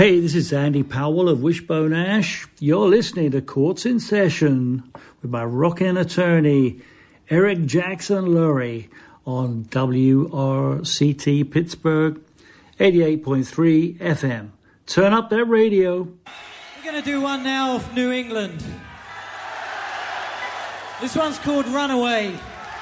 Hey, this is Andy Powell of Wishbone Ash. You're listening to Courts in Session with my rockin' attorney, Eric Jackson Lurie, on WRCT Pittsburgh, 88.3 FM. Turn up that radio. We're going to do one now of New England. This one's called Runaway.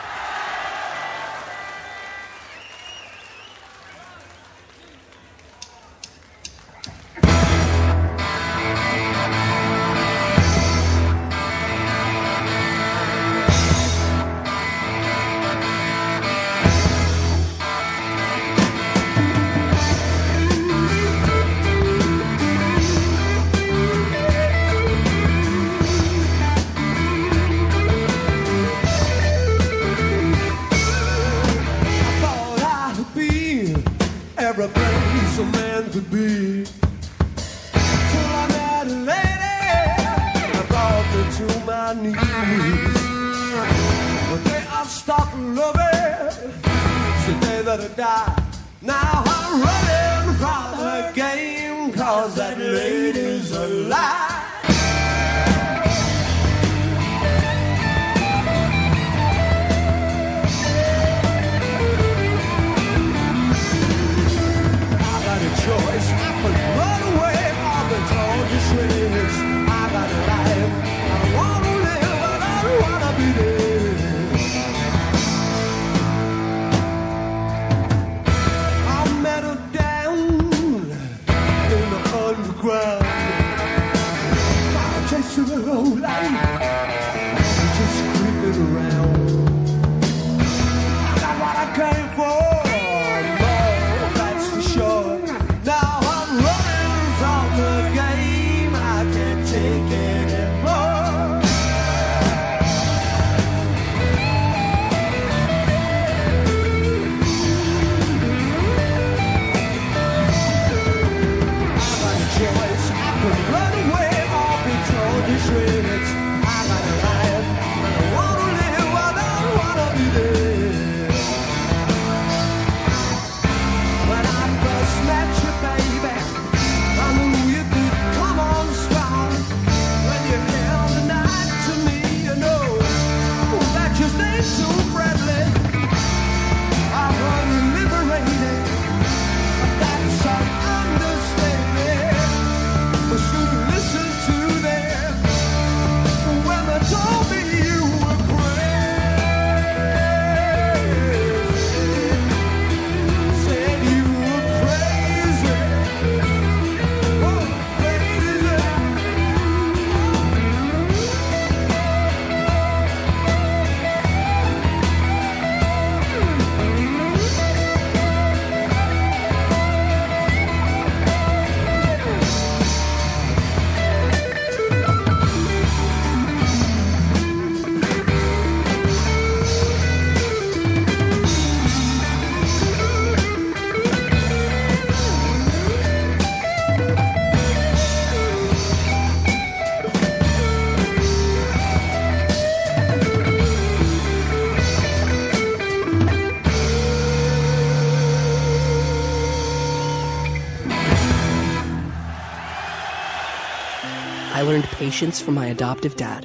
Patience from my adoptive dad.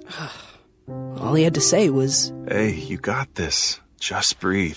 All he had to say was, "Hey, you got this. Just breathe."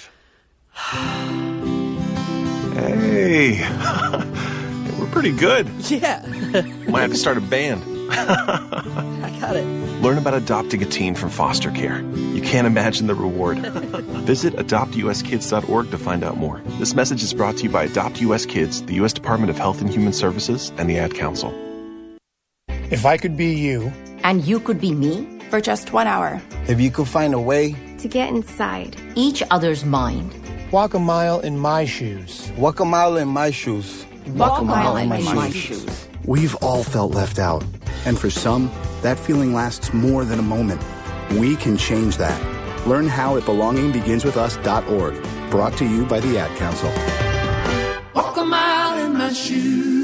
Hey, we're pretty good. Yeah. Might have to start a band. I got it. Learn about adopting a teen from foster care. You can't imagine the reward. Visit adoptuskids.org to find out more. This message is brought to you by Adopt US Kids, the U.S. Department of Health and Human Services, and the Ad Council. If I could be you. And you could be me. For just 1 hour. If you could find a way. To get inside each other's mind. Walk a mile in my shoes. Walk a mile in my shoes. Walk a mile in my shoes. We've all felt left out. And for some, that feeling lasts more than a moment. We can change that. Learn how at belongingbeginswithus.org. Brought to you by the Ad Council. Walk a mile in my shoes.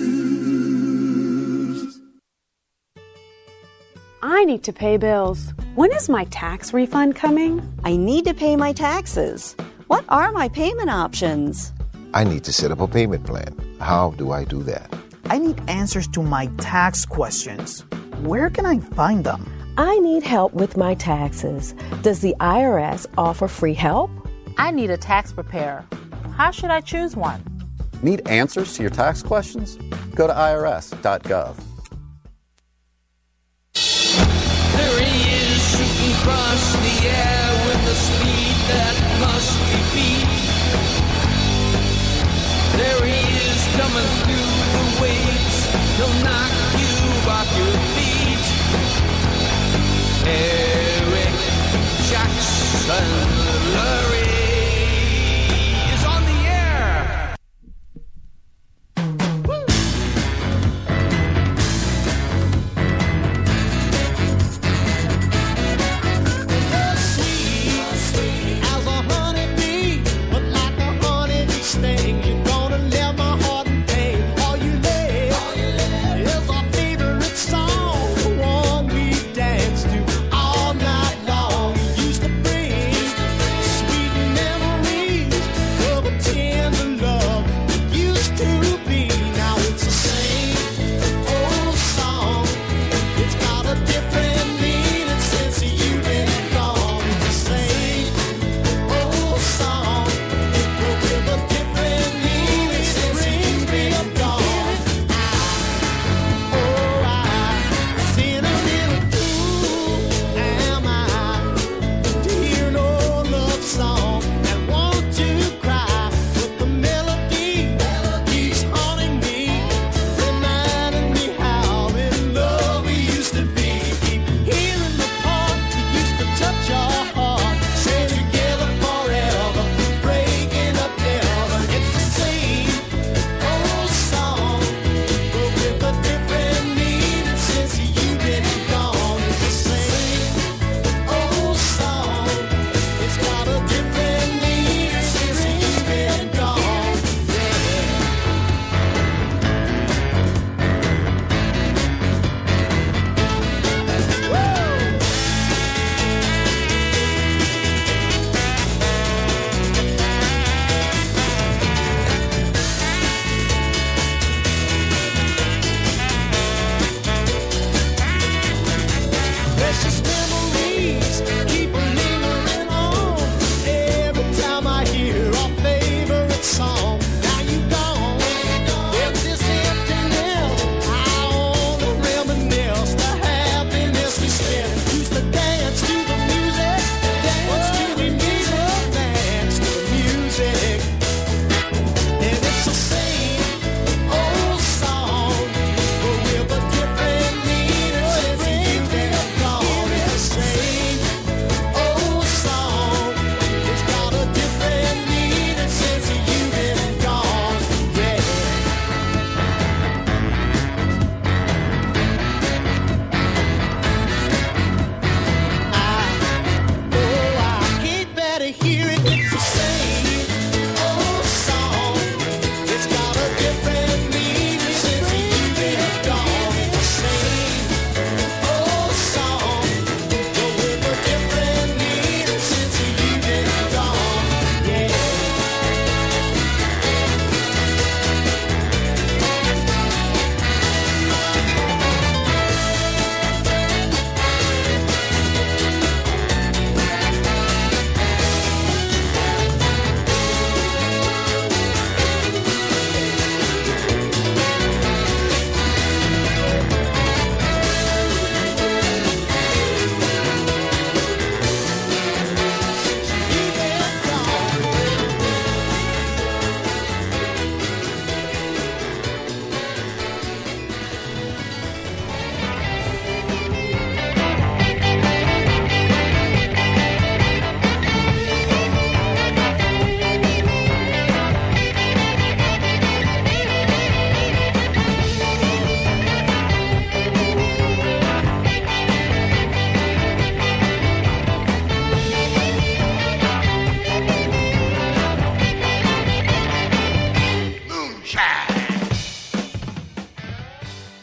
I need to pay bills. When is my tax refund coming? I need to pay my taxes. What are my payment options? I need to set up a payment plan. How do I do that? I need answers to my tax questions. Where can I find them? I need help with my taxes. Does the IRS offer free help? I need a tax preparer. How should I choose one? Need answers to your tax questions? Go to irs.gov. There he is, shooting across the air with a speed that must be beat. There he is, coming through the waves. He'll knock you off your feet. Eric Jackson Lurie is on the air. You're sweet as a honeybee, but like a honeybee sting, you're gonna live my heart in pain. All you lay is a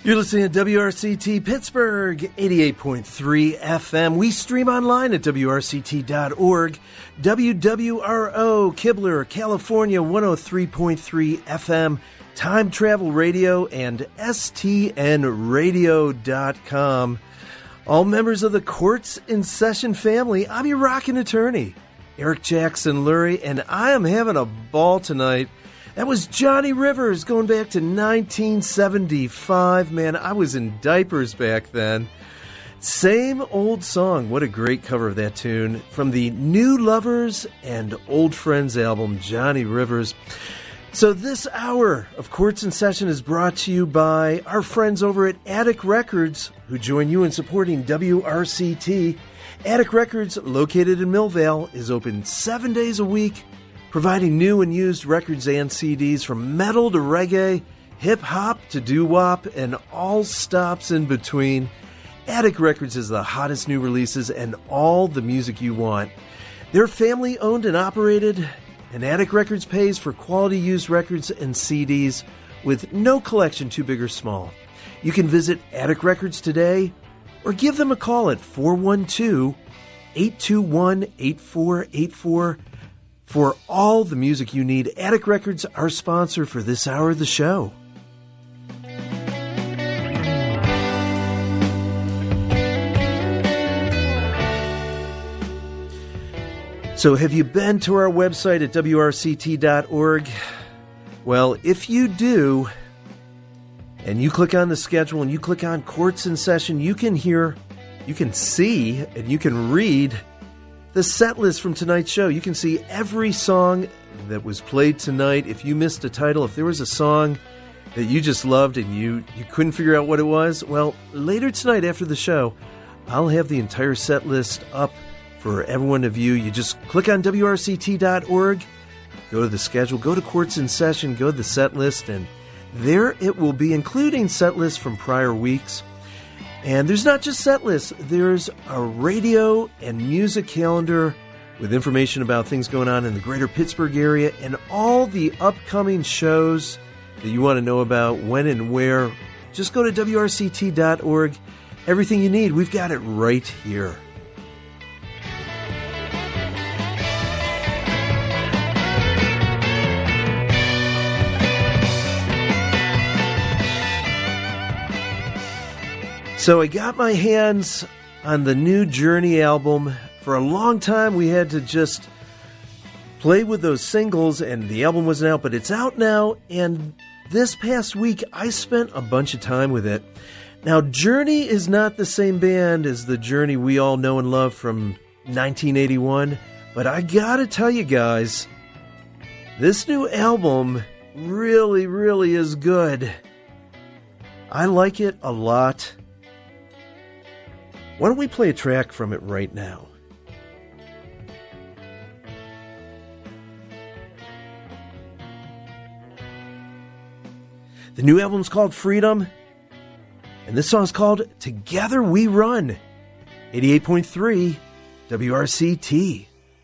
You're listening to WRCT Pittsburgh, 88.3 FM. We stream online at WRCT.org. WWRO, Kibler, California, 103.3 FM. Time Travel Radio and STNradio.com. All members of the Courts in Session family, I'm your rockin' attorney, Eric Jackson Lurie, and I am having a ball tonight. That was Johnny Rivers going back to 1975. Man, I was in diapers back then. Same Old Song. What a great cover of that tune. From the New Lovers and Old Friends album, Johnny Rivers. So this hour of Courts in Session is brought to you by our friends over at Attic Records, who join you in supporting WRCT. Attic Records, located in Millvale, is open 7 days a week, providing new and used records and CDs from metal to reggae, hip-hop to doo-wop, and all stops in between. Attic Records is the hottest new releases and all the music you want. They're family-owned and operated, and Attic Records pays for quality used records and CDs with no collection too big or small. You can visit Attic Records today or give them a call at 412-821-8484 for all the music you need. Attic Records, our sponsor for this hour of the show. So have you been to our website at WRCT.org? Well, if you do, and you click on the schedule and you click on Courts in Session, you can hear, you can see, and you can read the set list from tonight's show. You can see every song that was played tonight. If you missed a title, if there was a song that you just loved and you couldn't figure out what it was, well, later tonight after the show, I'll have the entire set list up for everyone to view. You just click on WRCT.org, go to the schedule, go to Courts in Session, go to the set list, and there it will be, including set lists from prior weeks. And there's not just set lists, there's a radio and music calendar with information about things going on in the greater Pittsburgh area and all the upcoming shows that you want to know about, when and where. Just go to WRCT.org. Everything you need, we've got it right here. So I got my hands on the new Journey album. For a long time, we had to just play with those singles, and the album wasn't out, but it's out now, and this past week, I spent a bunch of time with it. Now, Journey is not the same band as the Journey we all know and love from 1981, but I gotta tell you guys, this new album really, really is good. I like it a lot. Why don't we play a track from it right now? The new album's called Freedom, and this song's called Together We Run. 88.3 WRCT.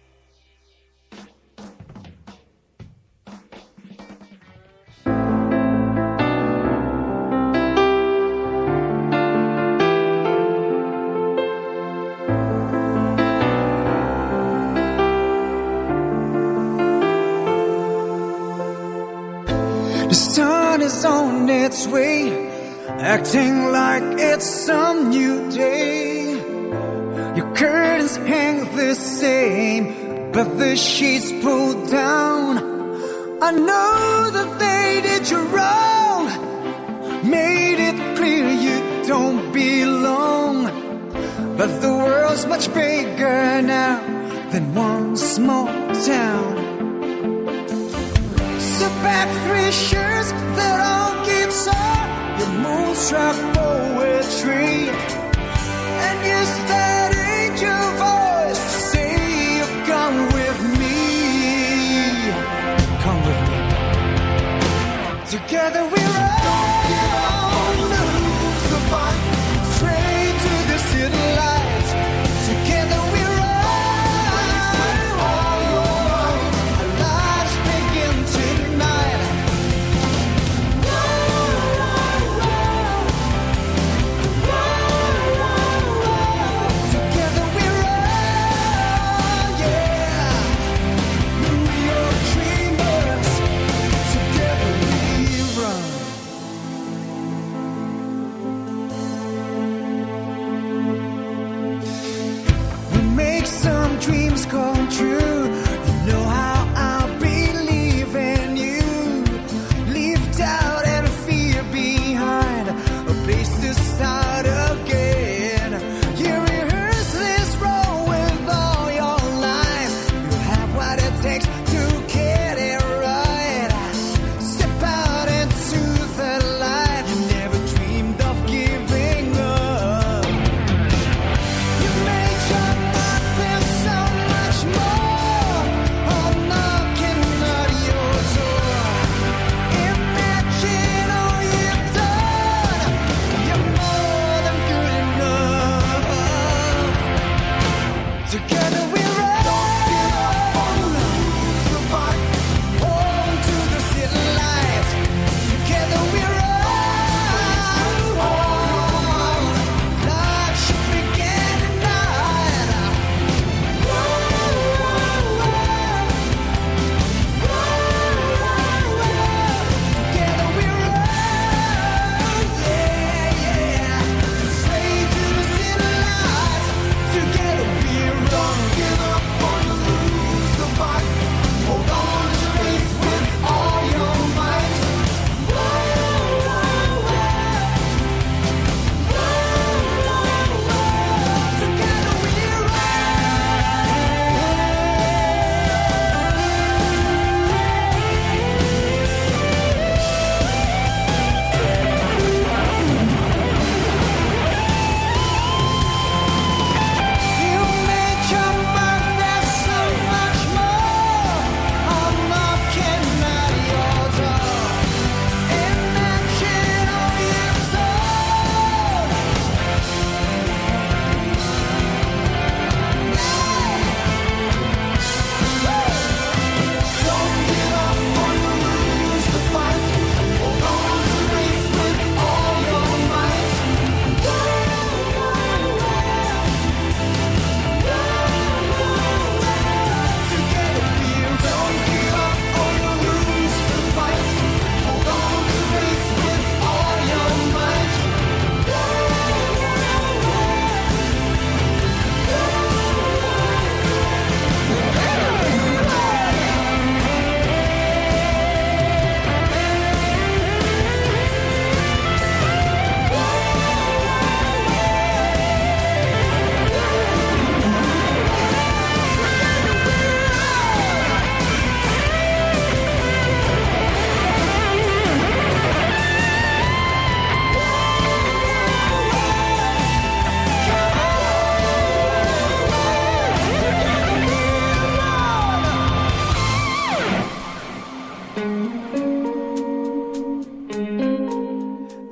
The sun is on its way, acting like it's some new day. Your curtains hang the same, but the sheets pulled down. I know that they did you wrong, made it clear you don't belong. But the world's much bigger now than one small town. So back 3 shirts that all guitar, your moonstruck poetry, and yes, that ain't your voice to say you've come with me. Come with me. Together we run, lose the fight, straight to the city lights. Together we run.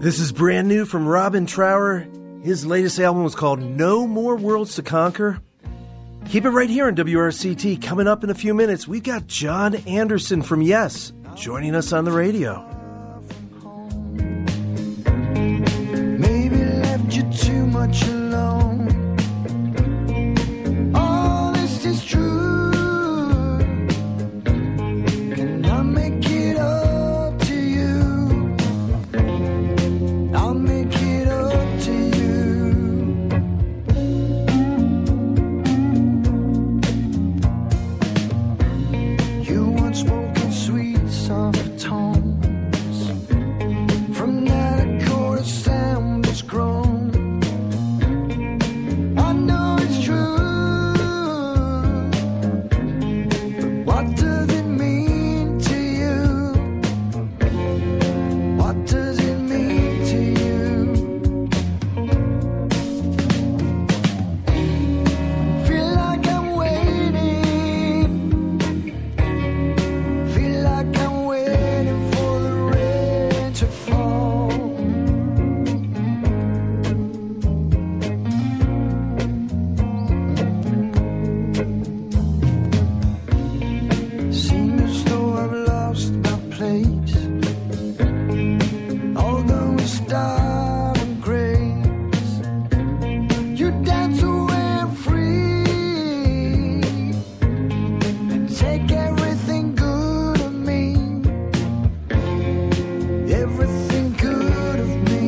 This is brand new from Robin Trower. His latest album was called No More Worlds to Conquer. Keep it right here on WRCT. Coming up in a few minutes, we've got John Anderson from Yes joining us on the radio. Maybe left you too much alone. All this is true. Can I make it up to you? I'll make it up to you. You once spoken sweet, soft tones. From that accord, a sound has grown. I know it's true, but what does it mean to you? What does it mean to you? Feel like I'm waiting. Feel like I'm waiting for the rain to fall. Seems as though I've lost my place. Although it's style and grace, you dance away free and take everything good of me, everything good of me.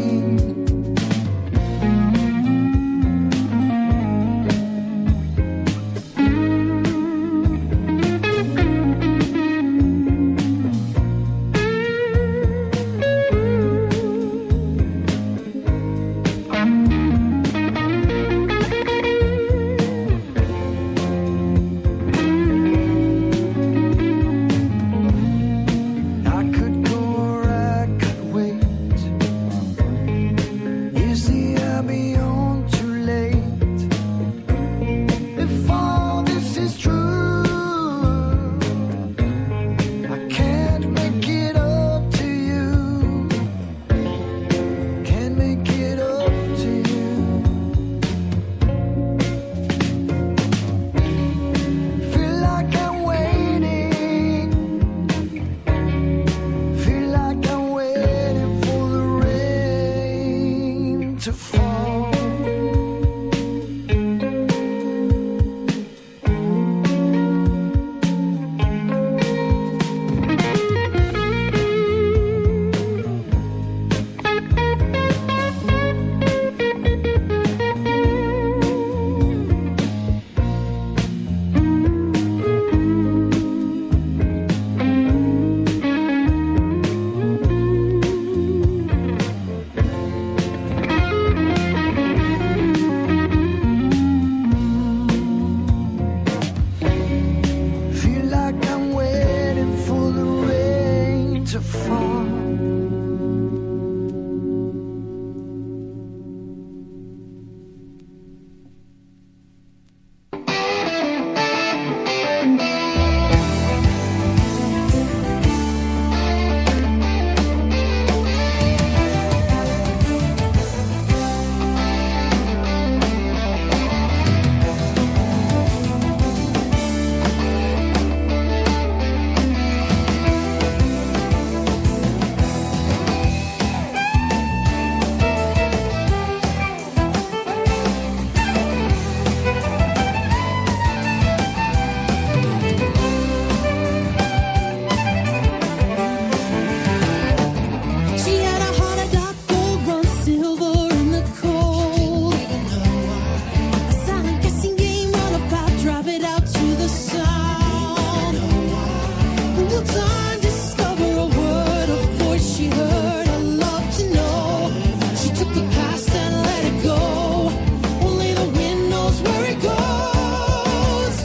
I could go or I could wait. Is the Abbey on too late? If all this is true, I can't make it up to you. Can't make it up to you. Feel like I'm waiting. Feel like I'm waiting for the rain to fall. Feel like I'm waiting for the rain to fall. She had a heart of dark gold, run silver in the cold. A silent guessing game, run about, drive it out to the sound. And will time discover a word, a voice she heard, a love to know? She took the past and let it go. Only the wind knows where it goes.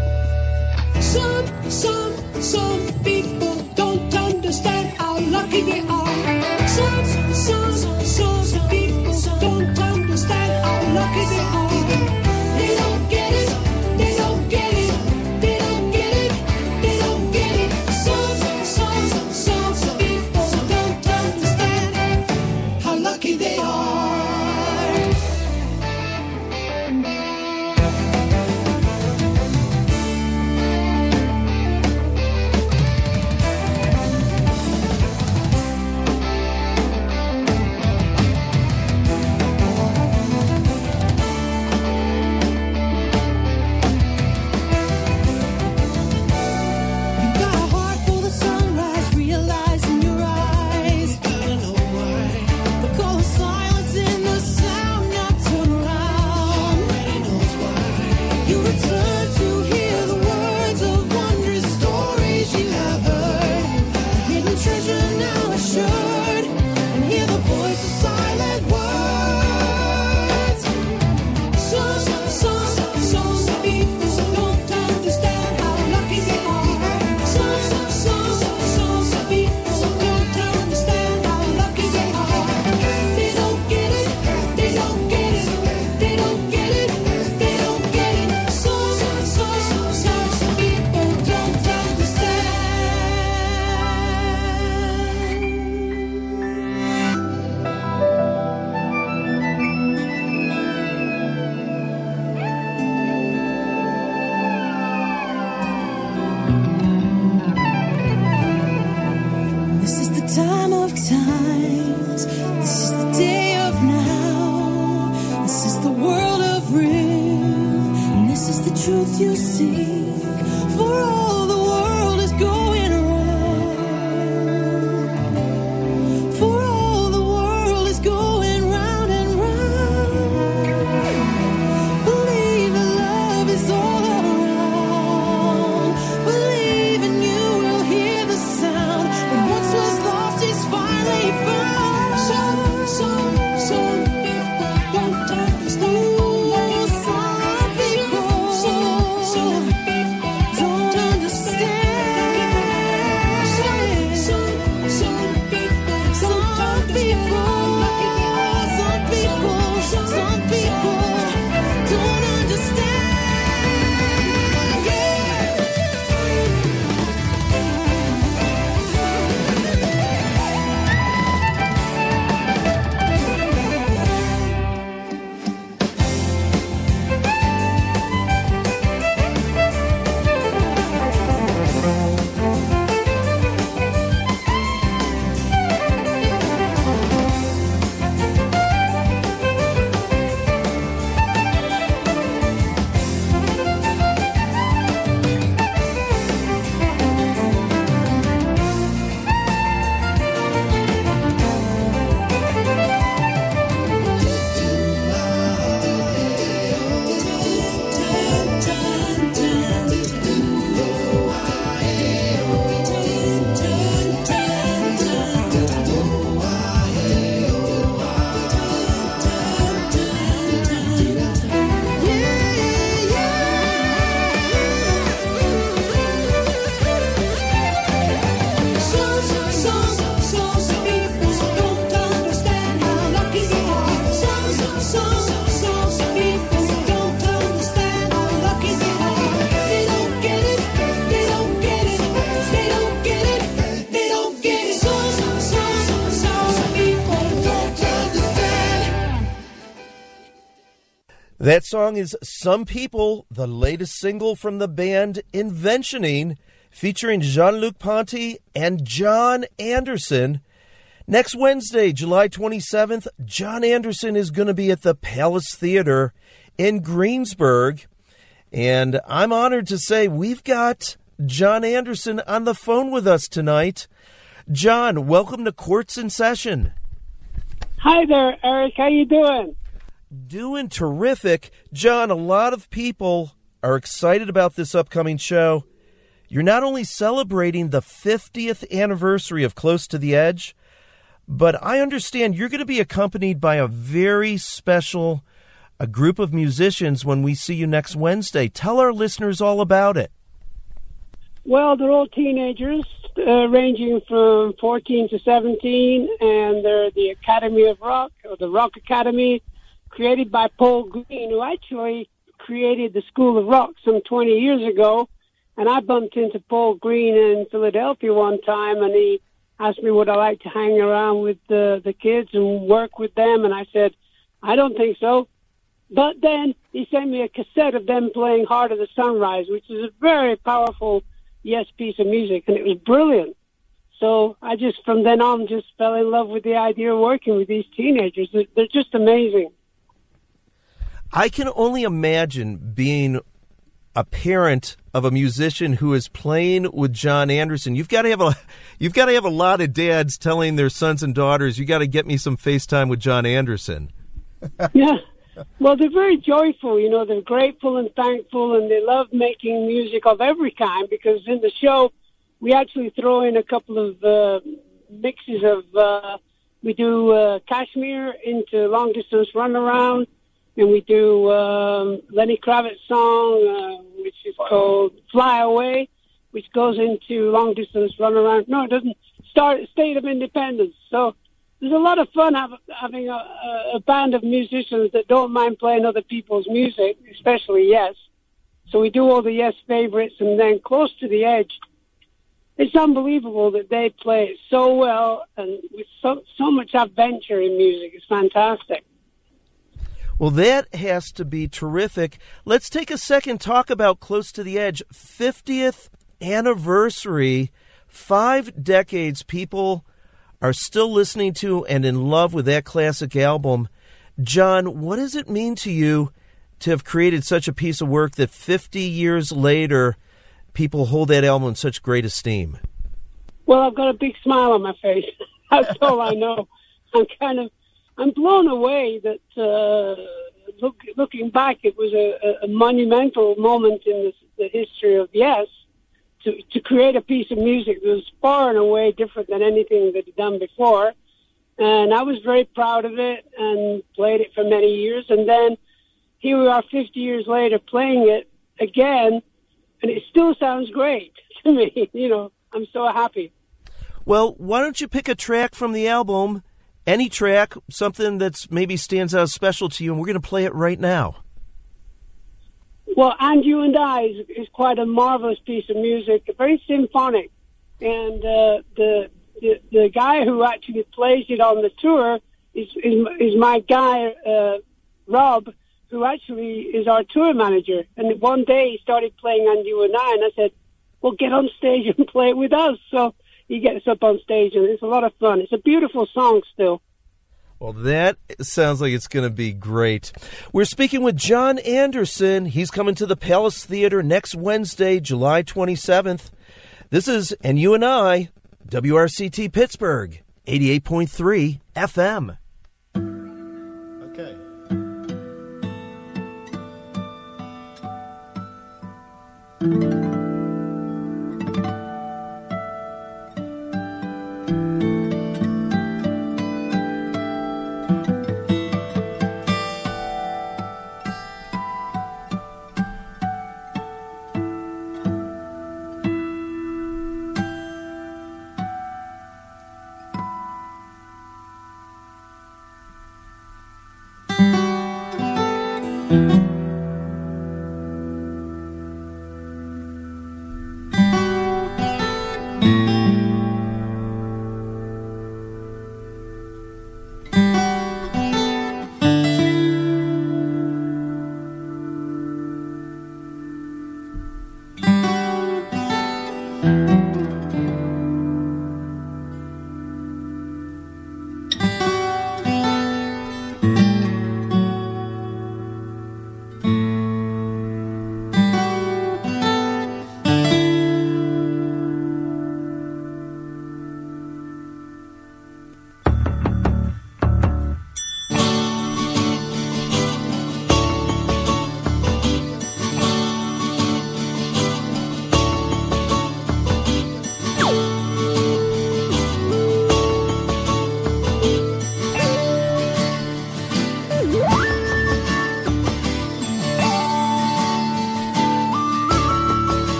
Some people don't understand how lucky they are. Some people don't understand how lucky they are. They don't get it. They don't get it. They don't get it. They don't get it. Some people don't understand how This is the time of times. This is the day of now. This is the world of real. And this is the truth you seek. For all the world is going around. For all the world is going round and round. Believe that love is all around. Believe and you will hear the sound. What once was lost is finally found. Some people don't understand. Some people don't understand. Some people don't understand. That song is Some People, the latest single from the band Inventioning, featuring Jean-Luc Ponty and John Anderson. Next Wednesday, July 27th, John Anderson is going to be at the Palace Theater in Greensburg. And I'm honored to say we've got John Anderson on the phone with us tonight. John, welcome to Courts in Session. Hi there, Eric. How you doing? Doing terrific. John, a lot of people are excited about this upcoming show. You're not only celebrating the 50th anniversary of Close to the Edge, but I understand you're going to be accompanied by a very special group of musicians when we see you next Wednesday. Tell our listeners all about it. Well, they're all teenagers, ranging from 14 to 17, and they're the Academy of Rock, or the Rock Academy, created by Paul Green, who actually created the School of Rock some 20 years ago. And I bumped into Paul Green in Philadelphia one time, and he asked me would I like to hang around with the kids and work with them. And I said, I don't think so. But then he sent me a cassette of them playing Heart of the Sunrise, which is a very powerful Yes piece of music, and it was brilliant. So I just, from then on, just fell in love with the idea of working with these teenagers. They're just amazing. I can only imagine being a parent of a musician who is playing with John Anderson. You've got to have a lot of dads telling their sons and daughters, you got to get me some FaceTime with John Anderson. Yeah. Well, they're very joyful, you know, they're grateful and thankful, and they love making music of every kind, because in the show, we actually throw in a couple of mixes of, we do Kashmir into Long Distance Runaround, and we do Lenny Kravitz's song, which is called Fly Away, which goes into Long Distance Runaround. No, it doesn't. State of Independence. So there's a lot of fun having a band of musicians that don't mind playing other people's music, especially Yes. So we do all the Yes favorites, and then Close to the Edge. It's unbelievable that they play it so well and with so much adventure in music. It's fantastic. Well, that has to be terrific. Let's take a second, talk about Close to the Edge. 50th anniversary, 5 decades, people are still listening to and in love with that classic album. John, what does it mean to you to have created such a piece of work that 50 years later, people hold that album in such great esteem? Well, I've got a big smile on my face. That's all I know. I'm blown away that looking back, it was a monumental moment in the history of Yes to create a piece of music that was far and away different than anything that had done before. And I was very proud of it and played it for many years. And then here we are 50 years later playing it again, and it still sounds great to me. You know, I'm so happy. Well, why don't you pick a track from the album, any track, something that's maybe stands out special to you, and we're going to play it right now. Well, And You and I is quite a marvelous piece of music, very symphonic. And the guy who actually plays it on the tour is my guy, Rob, who actually is our tour manager. And one day he started playing And You and I said, well, get on stage and play it with us. So he gets up on stage, and it's a lot of fun. It's a beautiful song still. Well, that sounds like it's going to be great. We're speaking with Jon Anderson. He's coming to the Palace Theater next Wednesday, July 27th. This is And You and I, WRCT Pittsburgh, 88.3 FM. Okay.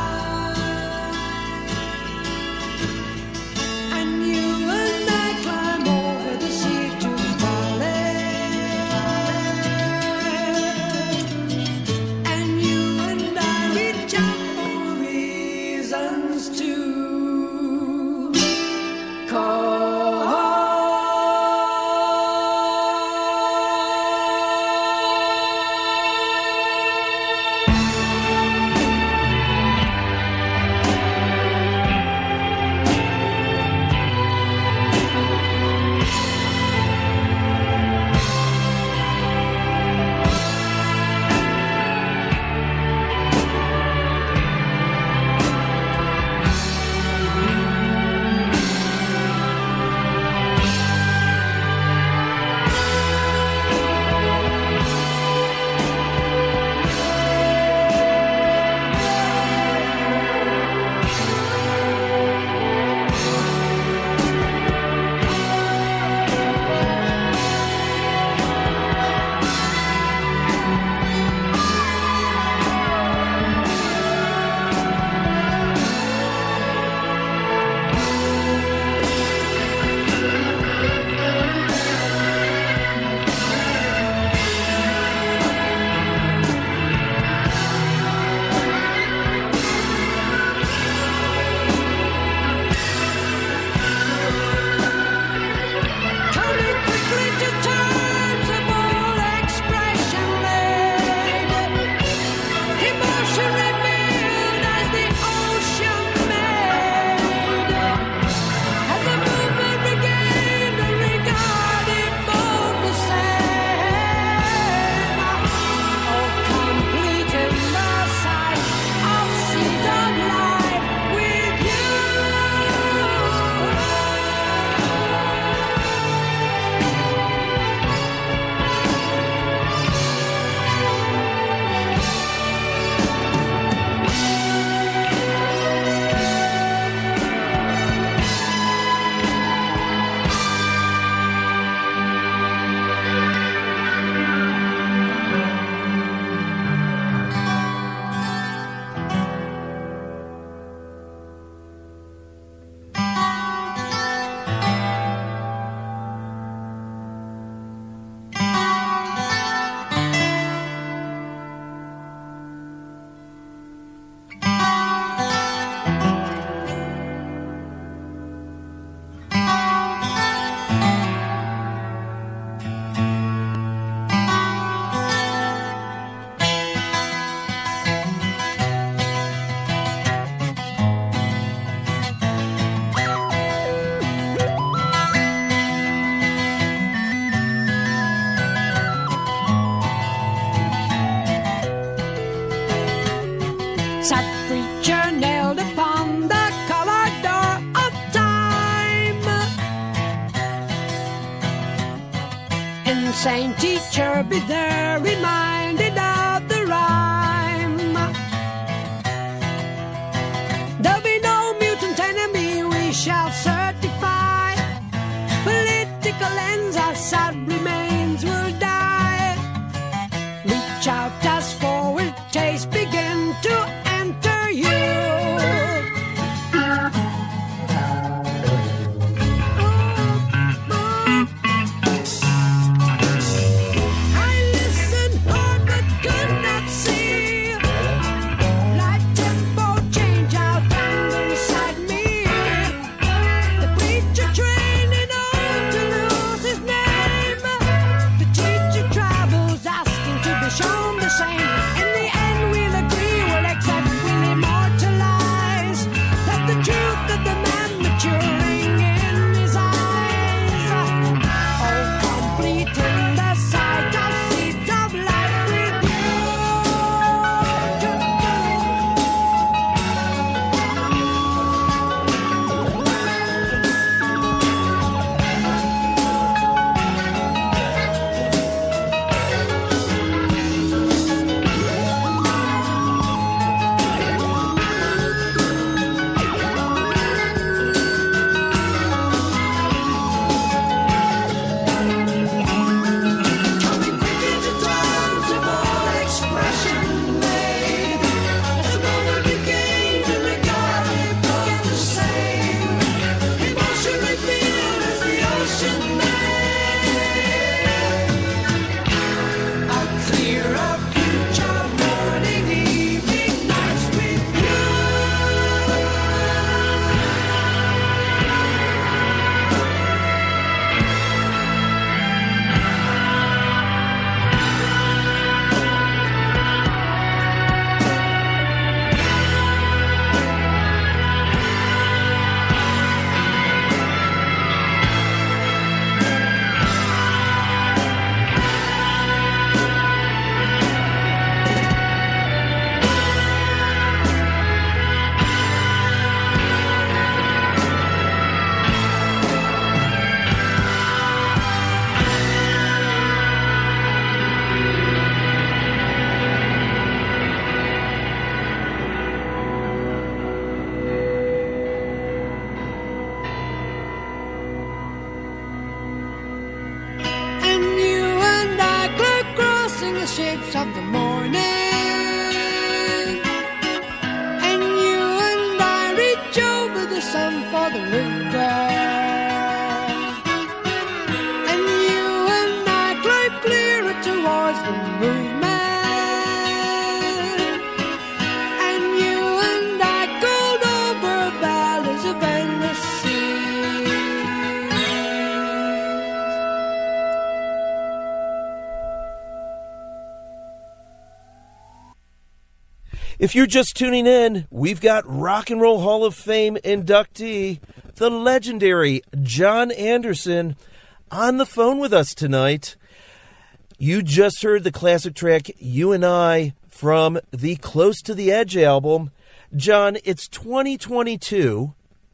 And you and I climb insane teacher be there reminded of the rhyme. There'll be no mutant enemy we shall certify. Political ends, our sad remains will die. Reach out as forward taste begin to enter you. Shown the same. In the end, we'll agree, we'll accept, we'll immortalize that the truth of the man maturing in his eyes. Oh, complete in the sight of seeds of life with shapes of the morning, and you and I reach over the sun for the river, and you and I glide clearer towards the movement, and you and I gold over valleys of endless sea. If you're just tuning in, we've got Rock and Roll Hall of Fame inductee, the legendary Jon Anderson, on the phone with us tonight. You just heard the classic track, You and I, from the Close to the Edge album. Jon, it's 2022.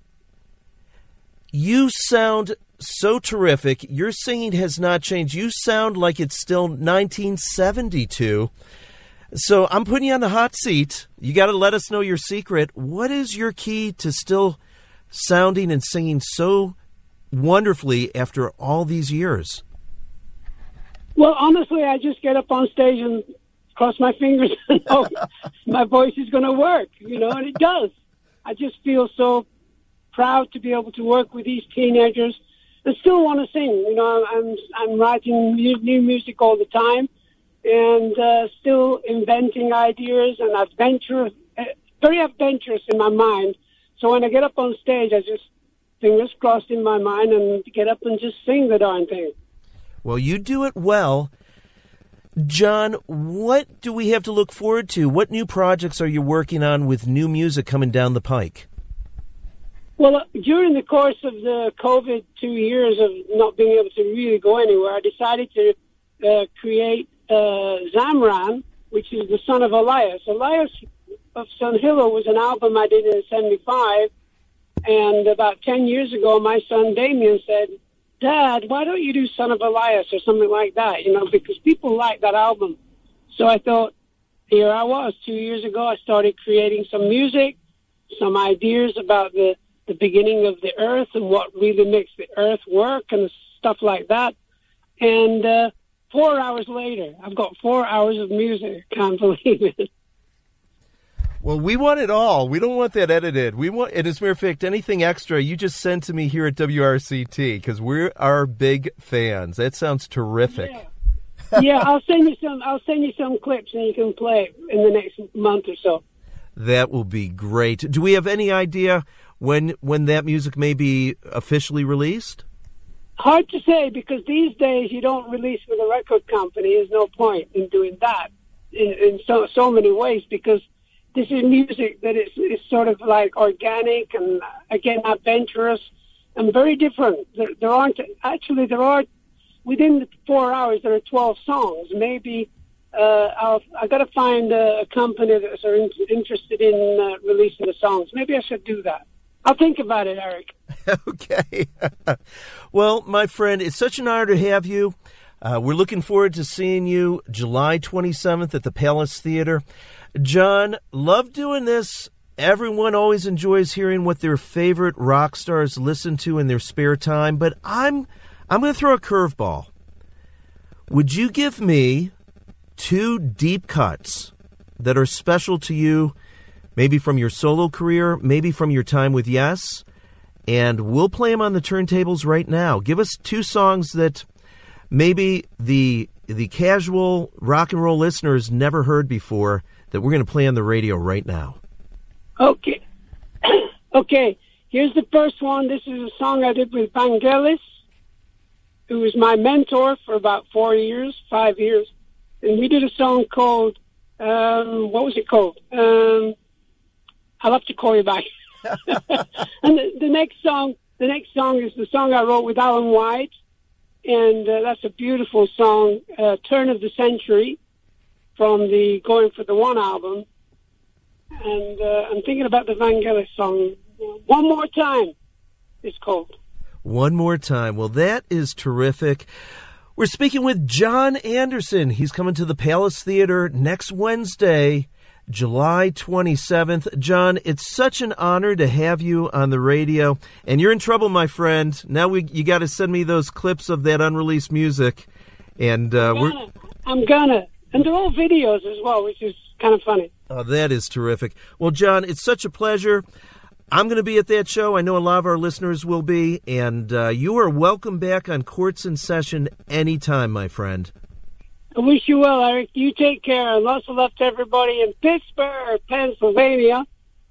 You sound so terrific. Your singing has not changed. You sound like it's still 1972. So I'm putting you on the hot seat. You got to let us know your secret. What is your key to still sounding and singing so wonderfully after all these years? Well, honestly, I just get up on stage and cross my fingers and hope my voice is going to work, and it does. I just feel so proud to be able to work with these teenagers and still want to sing. I'm writing new music all the time. And still inventing ideas and very adventurous in my mind. So when I get up on stage, I just fingers crossed in my mind and get up and just sing the darn thing. Well, you do it well. Jon, what do we have to look forward to? What new projects are you working on with new music coming down the pike? Well, during the course of the COVID 2 years of not being able to really go anywhere, I decided to create Zamran, which is the son of Elias. Elias of Sun Hilo was an album I did in 75, and about 10 years ago, my son Damien said, Dad, why don't you do Son of Elias or something like that, because people like that album. So I thought, here I was 2 years ago. I started creating some music, some ideas about the beginning of the earth and what really makes the earth work and stuff like that. And 4 hours later, I've got 4 hours of music. Can't believe it. Well, we want it all. We don't want that edited. We want, and as a matter of fact, anything extra you just send to me here at WRCT because we are big fans. That sounds terrific. Yeah, I'll send you some clips and you can play it in the next month or so. That will be great. Do we have any idea when that music may be officially released? Hard to say because these days you don't release with a record company. There's no point in doing that in so many ways because this is music that is sort of like organic and, again, adventurous and very different. There are, within the 4 hours, there are 12 songs. Maybe I got to find a company that's interested in releasing the songs. Maybe I should do that. I'll think about it, Eric. Okay. Well, my friend, it's such an honor to have you. We're looking forward to seeing you July 27th at the Palace Theater. John, love doing this. Everyone always enjoys hearing what their favorite rock stars listen to in their spare time, but I'm going to throw a curveball. Would you give me 2 deep cuts that are special to you, maybe from your solo career, maybe from your time with Yes, and we'll play them on the turntables right now. Give us 2 songs that maybe the casual rock and roll listeners never heard before that we're going to play on the radio right now. Okay. Okay, here's the first one. This is a song I did with Vangelis, who was my mentor for about 5 years. And we did a song called, what was it called? I'll have to call you back. And the next song is the song I wrote with Alan White. And that's a beautiful song, Turn of the Century, from the Going for the One album. And I'm thinking about the Vangelis song, One More Time, it's called. One More Time. Well, that is terrific. We're speaking with John Anderson. He's coming to the Palace Theater next Wednesday, July 27th. John, it's such an honor to have you on the radio. And you're in trouble, my friend. Now you got to send me those clips of that unreleased music. And I'm gonna. And they're all videos as well, which is kind of funny. Oh, that is terrific. Well, John, it's such a pleasure. I'm going to be at that show. I know a lot of our listeners will be. And you are welcome back on Courts in Session anytime, my friend. I wish you well, Eric. You take care. And lots of love to everybody in Pittsburgh, Pennsylvania.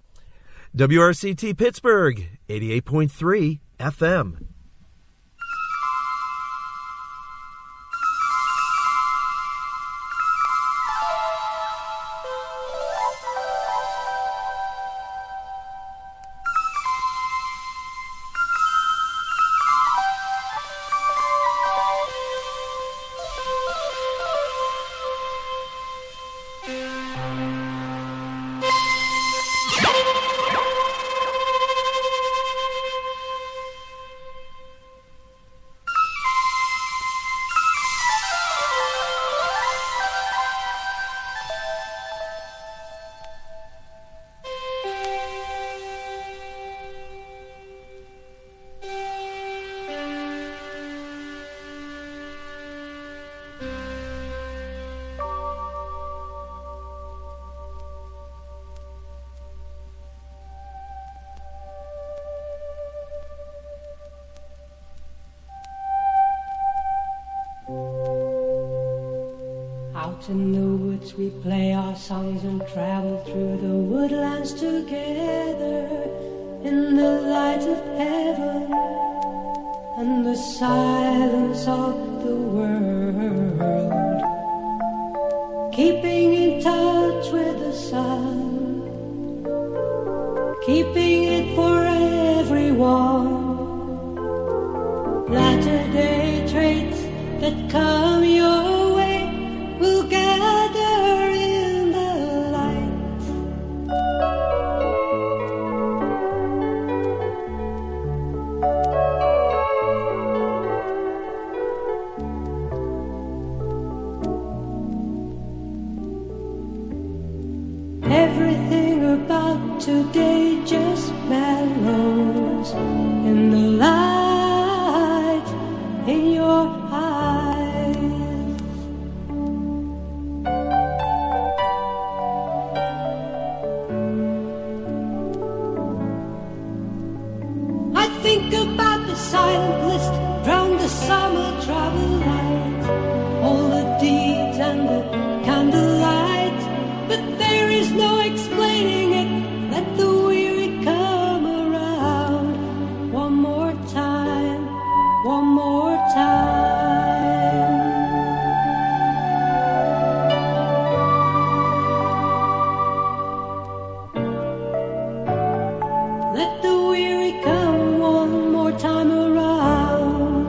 WRCT Pittsburgh, 88.3 FM. Out in the woods we play our songs and travel through the woodlands together in the light of heaven and the silence of the world, keeping in touch with the sun, keeping it for everyone. Latter-day traits that come your way will gather in the light. today just mellows in the light in your eyes. I think about the silent list round the summer travel light, all the deeds and the candlelight, but there is no explaining it. Let the weary come around one more time, one more time. Let the weary come one more time around.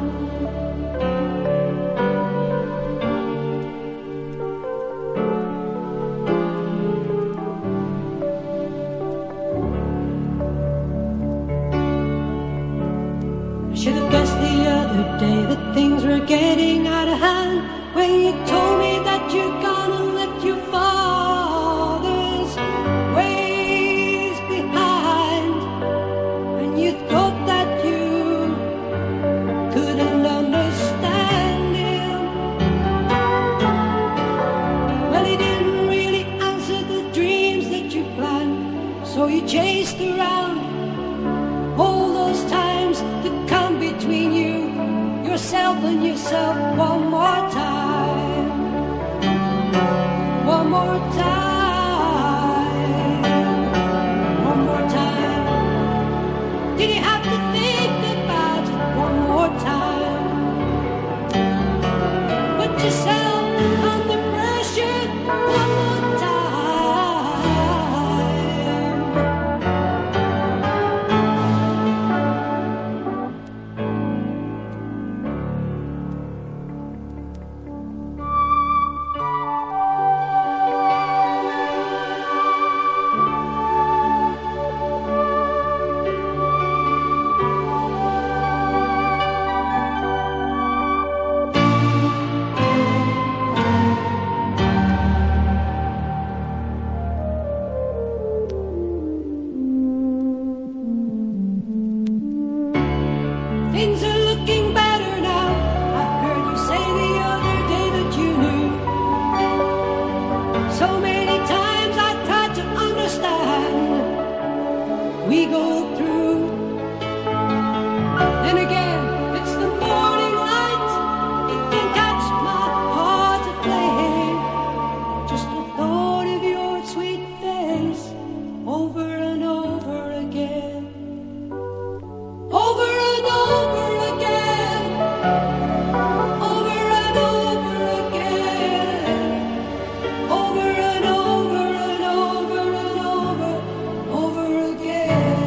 I should have guessed the other day that things were getting out of hand when you told me that you're gonna let your father's ways behind, and you thought that you couldn't understand him. Well, he didn't really answer the dreams that you planned, so you chased around all those times to come between you, yourself and yourself one more time, one more time, one more time. Did you have to think about it one more time? Put yourself under pressure one more time. Things are looking better now. I heard you say the other day that you knew. So many times I tried to understand. We go through. Then again, it's the morning light. It can catch my heart aflame. Just the thought of your sweet face over and over again. Over and over again, over and over again, over and over and over and over again.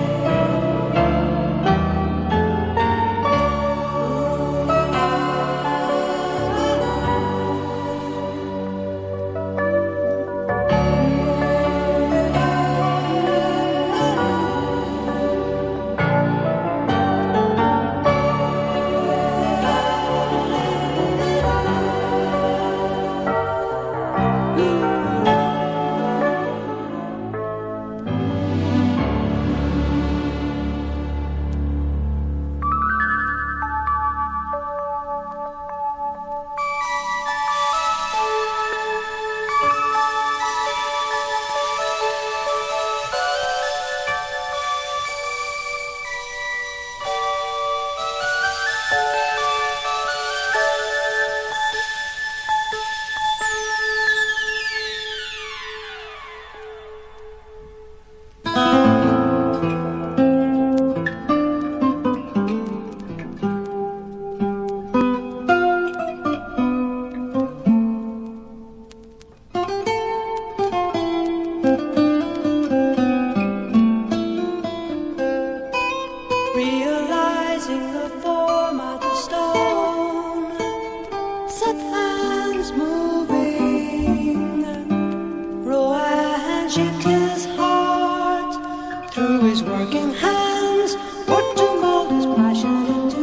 Realizing the form of the stone, set hands moving. Rowan shook his heart through his working hands, for to mold his passion into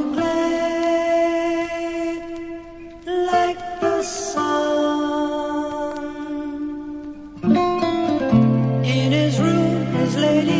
clay, like the sun. In his room, his lady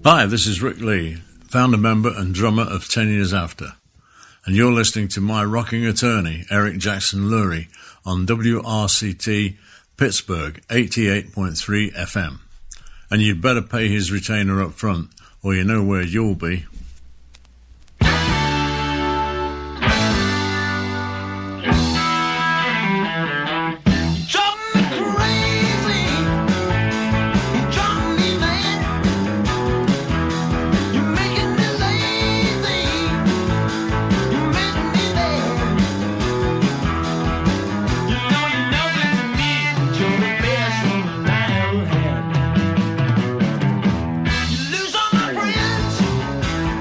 Hi, this is Rick Lee, founder member and drummer of 10 Years After, and you're listening to my rocking attorney, Eric Jackson Lurie, on WRCT Pittsburgh 88.3 FM. And you'd better pay his retainer up front, or you know where you'll be. Lose all my friends.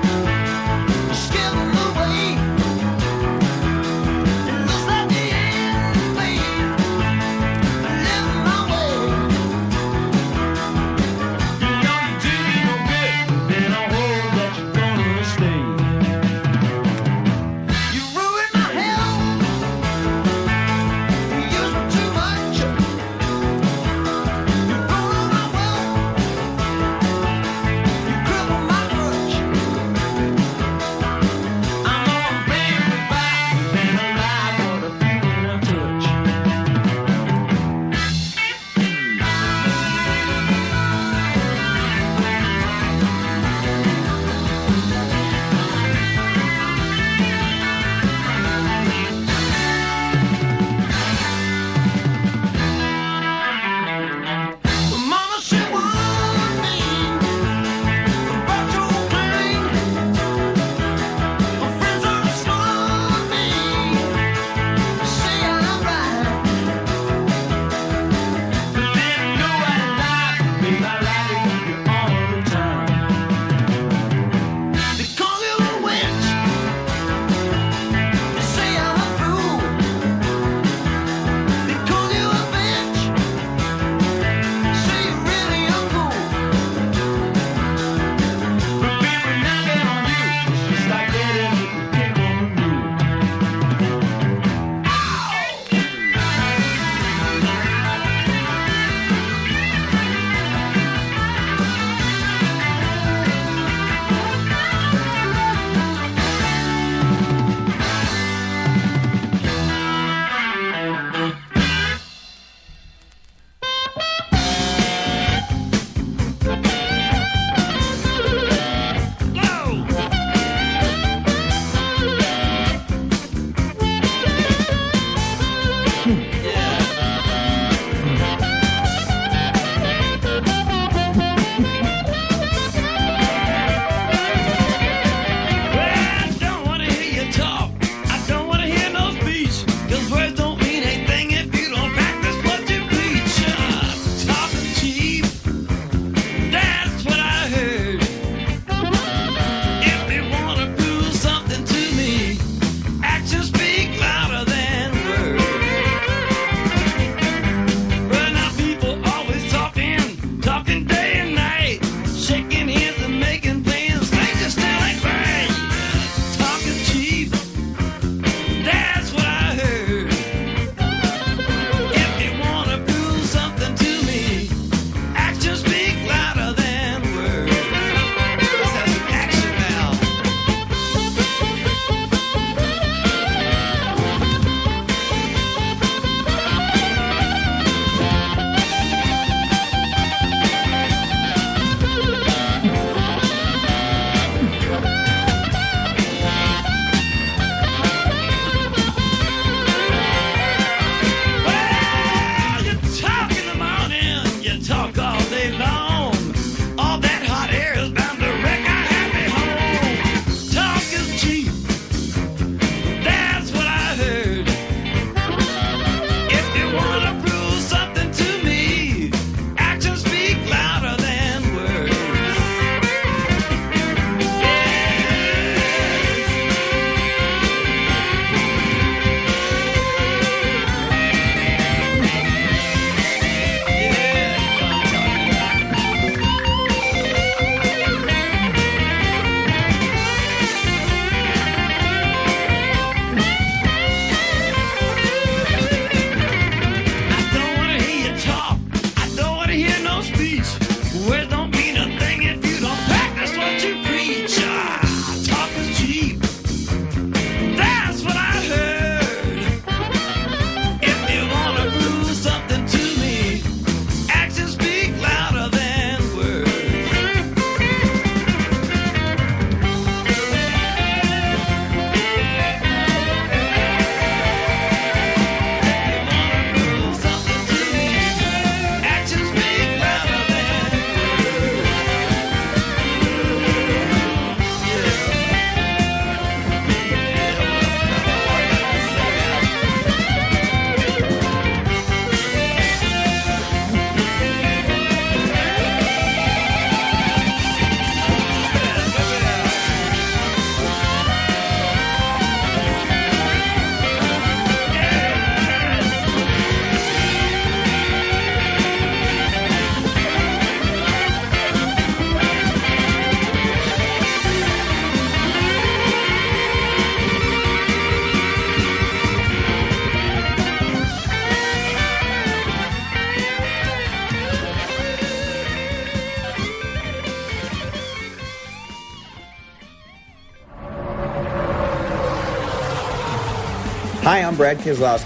Hi, I'm Brad Keselowski.